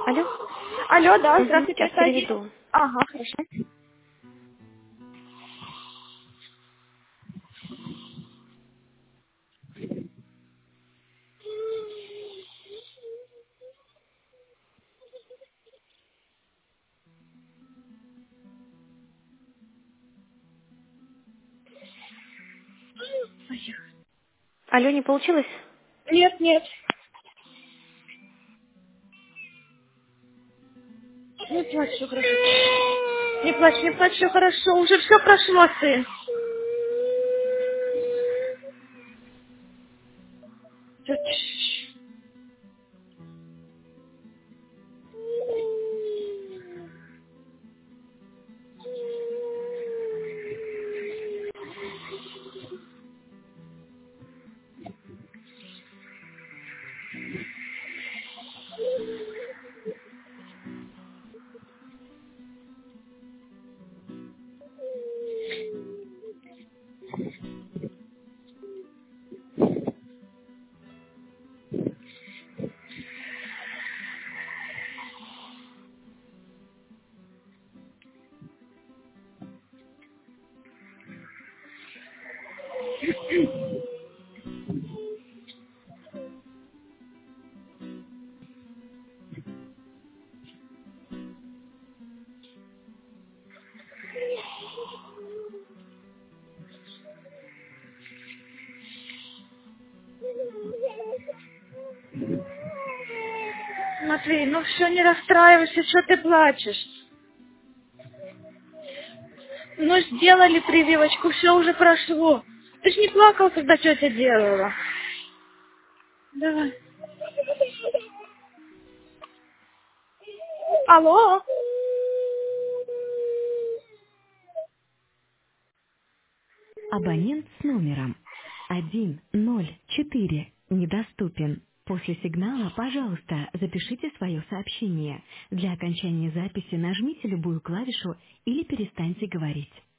Алло? Алло, да, Угу, здравствуйте, сейчас это один. переведу. Ага, хорошо. Алло, не получилось? Нет, нет. Не плачь, все хорошо. Не плачь, все хорошо. Уже все прошло, сын. Всё, тш. Матвей, ну все, не расстраивайся, что ты плачешь? Ну, сделали прививочку, все уже прошло. Ты ж не плакал, когда тетя делала. Давай. Алло? Абонент с номером 104 недоступен. После сигнала, пожалуйста, запишите свое сообщение. Для окончания записи нажмите любую клавишу или перестаньте говорить.